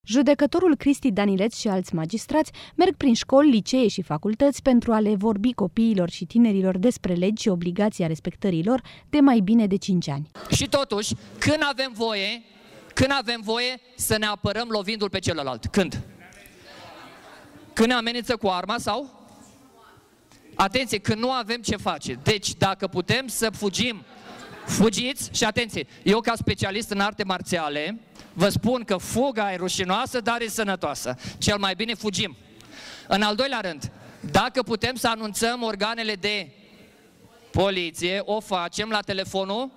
Judecătorul Cristi Danileț și alți magistrați merg prin școli, licee și facultăți pentru a le vorbi copiilor și tinerilor despre legi și obligația respectării lor de mai bine de 5 ani. Și totuși, când avem voie să ne apărăm lovindu-l pe celălalt? Când? Când ne amenință cu arma sau? Atenție, când nu avem ce face. Deci, dacă putem să fugim, fugiți și atenție, eu ca specialist în arte marțiale, vă spun că fuga e rușinoasă, dar e sănătoasă. Cel mai bine fugim. În al doilea rând, dacă putem să anunțăm organele de poliție, o facem la telefonul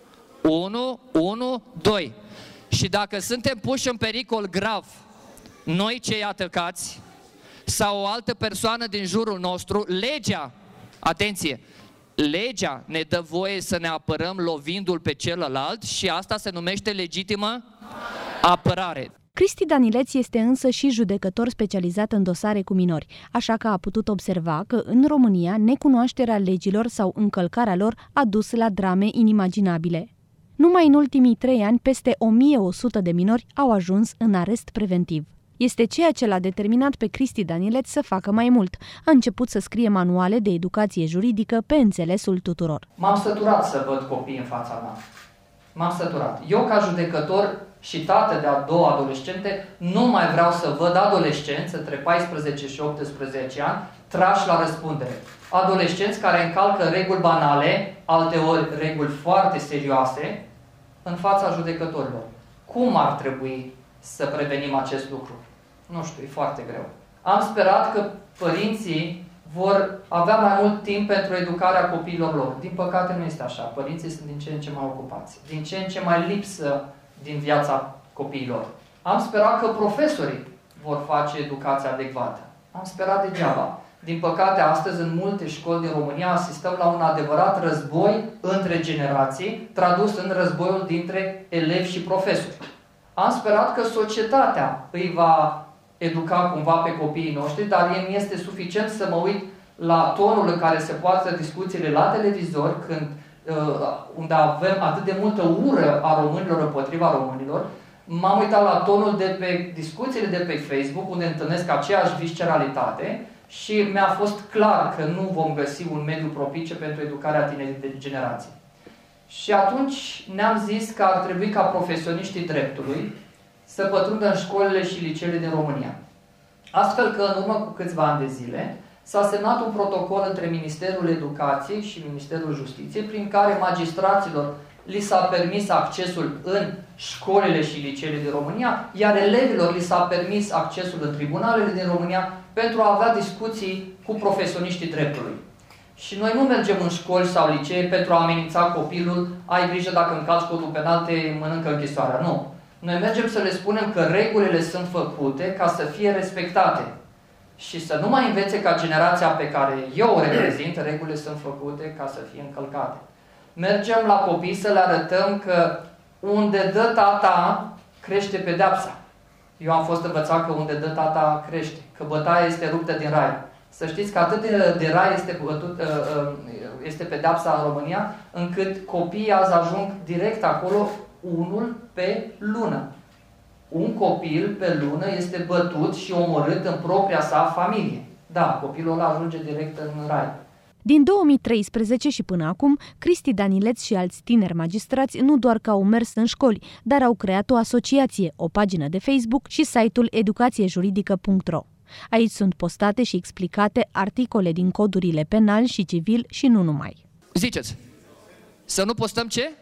112. Și dacă suntem puși în pericol grav, noi cei atacați sau o altă persoană din jurul nostru, legea, atenție, legea ne dă voie să ne apărăm lovindu-l pe celălalt și asta se numește legitimă apărare. Cristi Danileț este însă și judecător specializat în dosare cu minori, așa că a putut observa că în România necunoașterea legilor sau încălcarea lor a dus la drame inimaginabile. Numai în ultimii 3 ani, peste 1100 de minori au ajuns în arest preventiv. Este ceea ce l-a determinat pe Cristi Danileț să facă mai mult. A început să scrie manuale de educație juridică pe înțelesul tuturor. M-am săturat să văd copii în fața mea. M-am săturat. Eu, ca judecător și tată de a 2 adolescente, nu mai vreau să văd adolescenți între 14 și 18 ani trași la răspundere. Adolescenți care încalcă reguli banale, alteori reguli foarte serioase, în fața judecătorilor. Cum ar trebui să prevenim acest lucru? Nu știu, e foarte greu. Am sperat că părinții vor avea mai mult timp pentru educarea copiilor lor. Din păcate nu este așa. Părinții sunt din ce în ce mai ocupați, din ce în ce mai lipsă din viața copiilor. Am sperat că profesorii vor face educația adecvată. Am sperat degeaba. Din păcate, astăzi, în multe școli din România, asistăm la un adevărat război între generații, tradus în războiul dintre elevi și profesori. Am sperat că societatea îi va educa cumva pe copiii noștri, dar mi este suficient să mă uit la tonul în care se poartă discuțiile la televizor, unde avem atât de multă ură a românilor împotriva românilor. M-am uitat la tonul de pe discuțiile de pe Facebook, unde întâlnesc aceeași visceralitate și mi-a fost clar că nu vom găsi un mediu propice pentru educarea tinerii de generații. Și atunci ne-am zis că ar trebui ca profesioniștii dreptului să pătrundă în școlile și liceele din România. Astfel că în urmă cu câțiva ani de zile s-a semnat un protocol între Ministerul Educației și Ministerul Justiției prin care magistraților li s-a permis accesul în școlile și liceele din România, iar elevilor li s-a permis accesul în tribunalele din România pentru a avea discuții cu profesioniștii dreptului. Și noi nu mergem în școli sau licee pentru a amenința copilul, ai grijă dacă încalci codul penal, te mănâncă închisoarea. Nu. Noi mergem să le spunem că regulile sunt făcute ca să fie respectate. Și să nu mai învețe ca generația pe care eu o reprezint, regulile sunt făcute ca să fie încălcate. Mergem la copii să le arătăm că unde dă tata, crește pedeapsa. Eu am fost învățat că unde dă tata, crește. Că bătaia este ruptă din rai. Să știți că atât de rai este pedeapsa în România, încât copiii azi ajung direct acolo, unul pe lună. Un copil pe lună este bătut și omorât în propria sa familie. Da, copilul ăla ajunge direct în rai. Din 2013 și până acum, Cristi Danileț și alți tineri magistrați nu doar că au mers în școli, dar au creat o asociație, o pagină de Facebook și site-ul educațiejuridică.ro. Aici sunt postate și explicate articole din codurile penal și civil și nu numai. Ziceți, să nu postăm ce?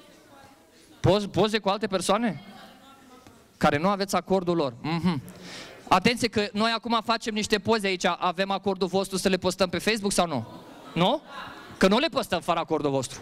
Poze cu alte persoane? Care nu aveți acordul lor. Atenție că noi acum facem niște poze aici, avem acordul vostru să le postăm pe Facebook sau nu? Nu? Că nu le postăm fără acordul vostru.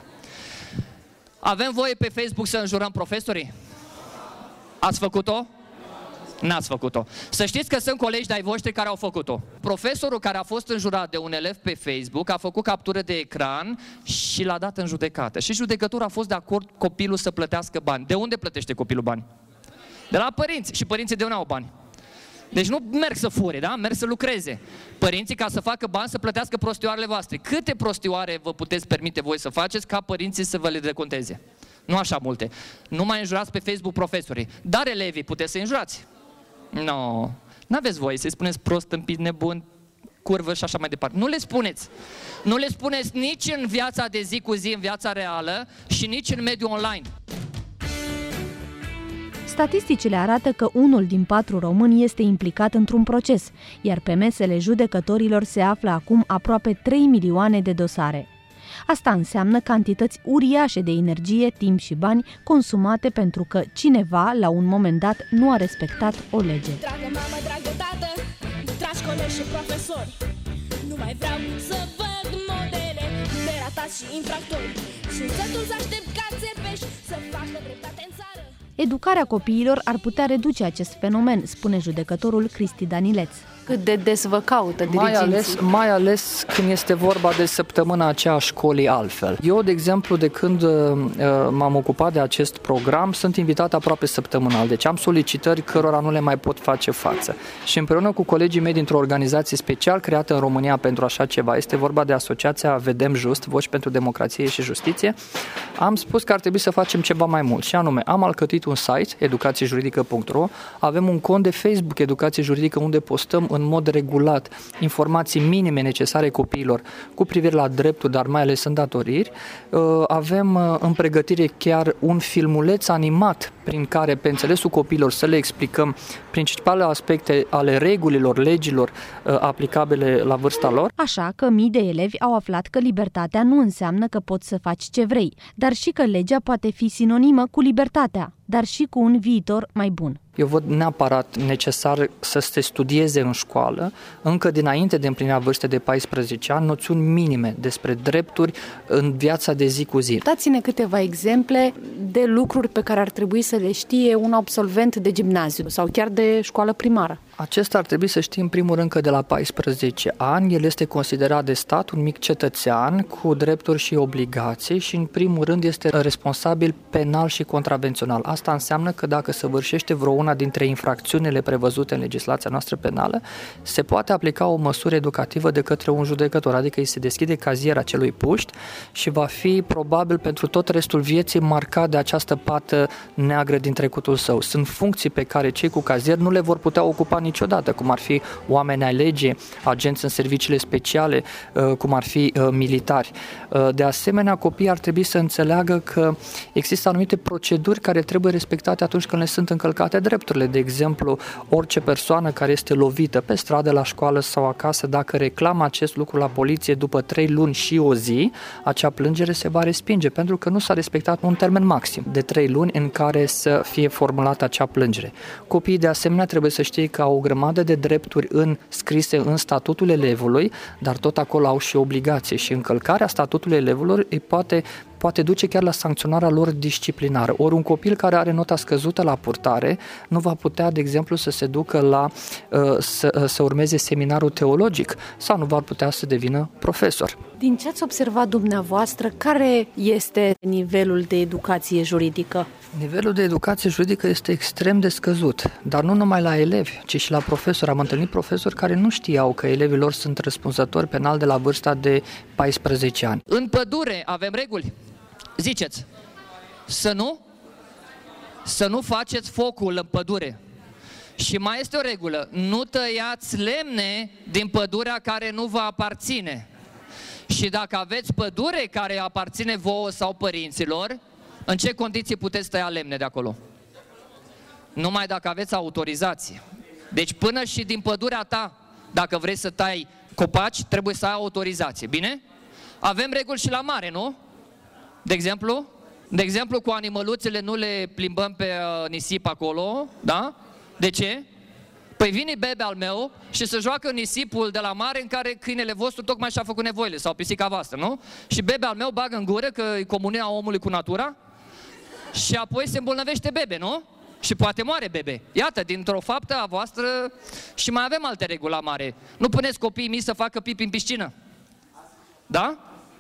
Avem voie pe Facebook să înjurăm profesorii? Ați făcut-o? N-ați făcut-o. Să știți că sunt colegi de-ai voștri care au făcut-o. Profesorul care a fost înjurat de un elev pe Facebook a făcut captură de ecran și l-a dat în judecată. Și judecătorul a fost de acord copilul să plătească bani. De unde plătește copilul bani? De la părinți. Și părinții de unde au bani? Deci nu merg să fure, da? Merg să lucreze. Părinții, ca să facă bani, să plătească prostioarele voastre. Câte prostioare vă puteți permite voi să faceți ca părinții să vă le deconteze? Nu așa multe. Nu mai înjurați pe Facebook profesorii. Dar elevii puteți să înjurați. No, n-aveți voie să-i spuneți prost, tâmpit, nebun, curvă și așa mai departe. Nu le spuneți. Nu le spuneți nici în viața de zi cu zi, în viața reală și nici în mediul online. Statisticile arată că 1 din 4 români este implicat într-un proces, iar pe mesele judecătorilor se află acum aproape 3 milioane de dosare. Asta înseamnă cantități uriașe de energie, timp și bani consumate pentru că cineva, la un moment dat, nu a respectat o lege. Dragă mamă, dragă tată, dragi colegi și profesori, nu mai vreau să văd modele de ratați și infractori. Sunt sătul să aștept ca țepeși să facă dreptate în țară. Educarea copiilor ar putea reduce acest fenomen, spune judecătorul Cristi Danileț. Cât de des vă caută dirigenții? Mai ales când este vorba de săptămâna aceea a școlii altfel. Eu, de exemplu, de când m-am ocupat de acest program, sunt invitat aproape săptămânal, deci am solicitări cărora nu le mai pot face față. Și împreună cu colegii mei dintr-o organizație special creată în România pentru așa ceva, este vorba de Asociația Vedem Just, Voci pentru Democrație și Justiție, am spus că ar trebui să facem ceva mai mult și anume, am alcătuit un site, educațiejuridică.ro, avem un cont de Facebook Educație Juridică unde postăm în mod regulat informații minime necesare copiilor cu privire la drepturi, dar mai ales îndatoriri. Avem în pregătire chiar un filmuleț animat prin care, pe înțelesul copiilor, să le explicăm principalele aspecte ale regulilor, legilor aplicabile la vârsta lor. Așa că mii de elevi au aflat că libertatea nu înseamnă că poți să faci ce vrei, dar și că legea poate fi sinonimă cu libertatea, dar și cu un viitor mai bun. Eu văd neapărat necesar să se studieze în școală, încă dinainte de împlinirea vârstei de 14 ani, noțiuni minime despre drepturi în viața de zi cu zi. Dați-ne câteva exemple de lucruri pe care ar trebui să le știe un absolvent de gimnaziu sau chiar de școală primară. Acesta ar trebui să știe în primul rând că de la 14 ani el este considerat de stat un mic cetățean cu drepturi și obligații și în primul rând este responsabil penal și contravențional. Asta înseamnă că dacă săvârșește vreo una dintre infracțiunile prevăzute în legislația noastră penală, se poate aplica o măsură educativă de către un judecător, adică îi se deschide caziera acelui puști și va fi probabil pentru tot restul vieții marcat de această pată neagră din trecutul său. Sunt funcții pe care cei cu cazier nu le vor putea ocupa niciodată, cum ar fi oameni ai legii, agenți în serviciile speciale, cum ar fi militari. De asemenea, copiii ar trebui să înțeleagă că există anumite proceduri care trebuie respectate atunci când le sunt încălcate drepturile. De exemplu, orice persoană care este lovită pe stradă, la școală sau acasă, dacă reclamă acest lucru la poliție după 3 luni și o zi, acea plângere se va respinge, pentru că nu s-a respectat un termen maxim de 3 luni în care să fie formulată acea plângere. Copiii, de asemenea, trebuie să știe că au o grămadă de drepturi scrise în statutul elevului, dar tot acolo au și obligații și încălcarea statutului elevului îi poate duce chiar la sancționarea lor disciplinară. Ori un copil care are nota scăzută la purtare nu va putea, de exemplu, să se ducă să urmeze seminarul teologic sau nu va putea să devină profesor. Din ce ați observat dumneavoastră, care este nivelul de educație juridică? Nivelul de educație juridică este extrem de scăzut, dar nu numai la elevi, ci și la profesori. Am întâlnit profesori care nu știau că elevii lor sunt răspunzători penal de la vârsta de 14 ani. În pădure avem reguli? Ziceți, să nu faceți focul în pădure. Și mai este o regulă, nu tăiați lemne din pădurea care nu vă aparține. Și dacă aveți pădure care aparține vouă sau părinților, în ce condiții puteți tăia lemne de acolo? Numai dacă aveți autorizație. Deci până și din pădurea ta, dacă vrei să tai copaci, trebuie să ai autorizație. Bine? Avem reguli și la mare, nu? De exemplu, cu animăluțele nu le plimbăm pe nisip acolo, da? De ce? Păi vine bebe al meu și se joacă în nisipul de la mare în care câinele vostru tocmai și-a făcut nevoile sau pisica voastră, nu? Și bebe al meu bagă în gură că e comunia omului cu natura și apoi se îmbolnăvește bebe, nu? Și poate moare bebe. Iată, dintr-o faptă a voastră și mai avem alte reguli la mare. Nu puneți copiii mici să facă pipi în piscină. Da?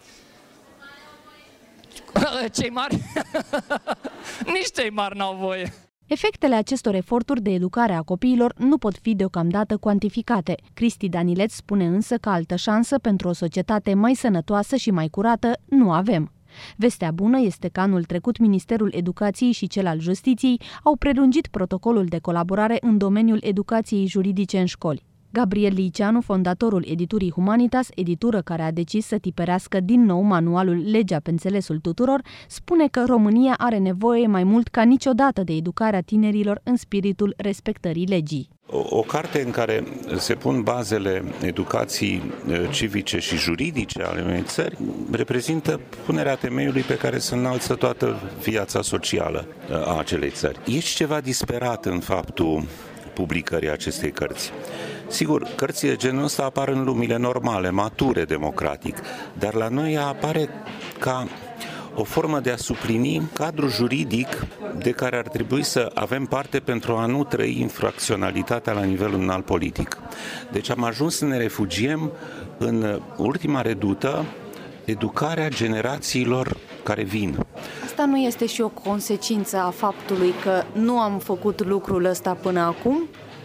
Cei mari? Nici cei mari n-au voie. Efectele acestor eforturi de educare a copiilor nu pot fi deocamdată cuantificate. Cristi Danileț spune însă că altă șansă pentru o societate mai sănătoasă și mai curată nu avem. Vestea bună este că anul trecut Ministerul Educației și cel al Justiției au prelungit protocolul de colaborare în domeniul educației juridice în școli. Gabriel Liceanu, fondatorul editurii Humanitas, editură care a decis să tipărească din nou manualul Legea pe înțelesul tuturor, spune că România are nevoie mai mult ca niciodată de educarea tinerilor în spiritul respectării legii. O carte în care se pun bazele educației civice și juridice ale unei țări reprezintă punerea temeiului pe care se înalță toată viața socială a acelei țări. E și ceva disperat în faptul publicării acestei cărți. Sigur, cărțile genul ăsta apar în lumile normale, mature democratic, dar la noi ea apare ca o formă de a suplini cadrul juridic de care ar trebui să avem parte pentru a nu trăi infracționalitatea la nivelul înalt politic. Deci am ajuns să ne refugiem în ultima redută, educarea generațiilor care vin. Asta nu este și o consecință a faptului că nu am făcut lucrul ăsta până acum?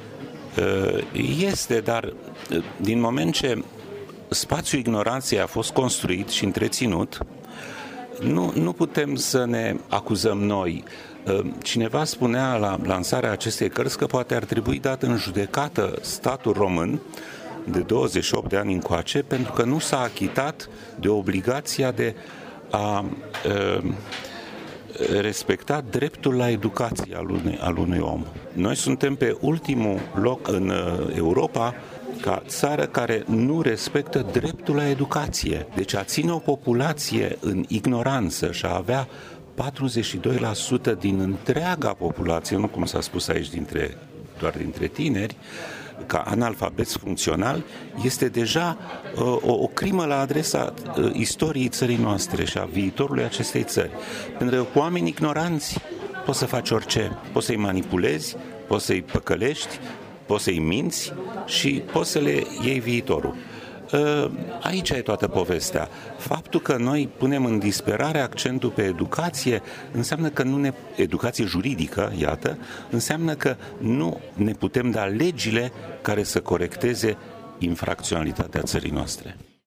Este, dar din moment ce spațiul ignoranței a fost construit și întreținut, nu putem să ne acuzăm noi. Cineva spunea la lansarea acestei cărți că poate ar trebui dat în judecată statul român de 28 de ani încoace pentru că nu s-a achitat de obligația de a respecta dreptul la educație al unui om. Noi suntem pe ultimul loc în Europa ca țară care nu respectă dreptul la educație. Deci a ține o populație în ignoranță și a avea 42% din întreaga populație, nu cum s-a spus aici doar dintre tineri, ca analfabeți funcțional, este deja o crimă la adresa istoriei țării noastre și a viitorului acestei țări. Pentru că cu oameni ignoranți poți să faci orice. Poți să-i manipulezi, poți să-i păcălești, poți să-i minți și poți să le iei viitorul. Aici e toată povestea. Faptul că noi punem în disperare accentul pe educație înseamnă că educație juridică, iată, înseamnă că nu ne putem da legile care să corecteze infracționalitatea țării noastre.